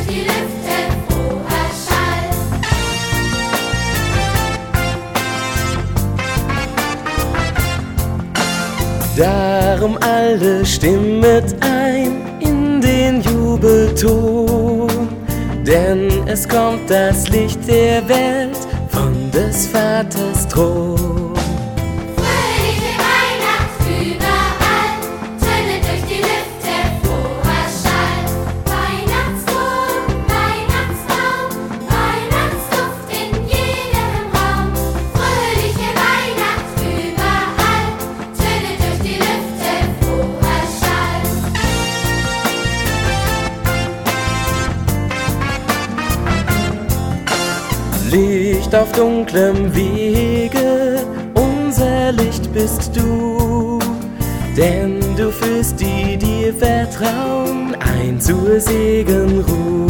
die Lüfte froher Schall. Darum alle stimmet ein in den Jubelton, denn es kommt das Licht der Welt von des Vaters Thron. Fröhliche Weihnacht überall, tönet durch die Lüfte froher Schall. Weihnachtston, Weihnachtsbaum, Weihnachtsduft in jedem Raum. Fröhliche Weihnacht überall, tönet durch die Lüfte froher Schall. Licht auf dunklem Wege, unser Licht bist du, denn du führst die dir vertrauen ein zur Segenruhe.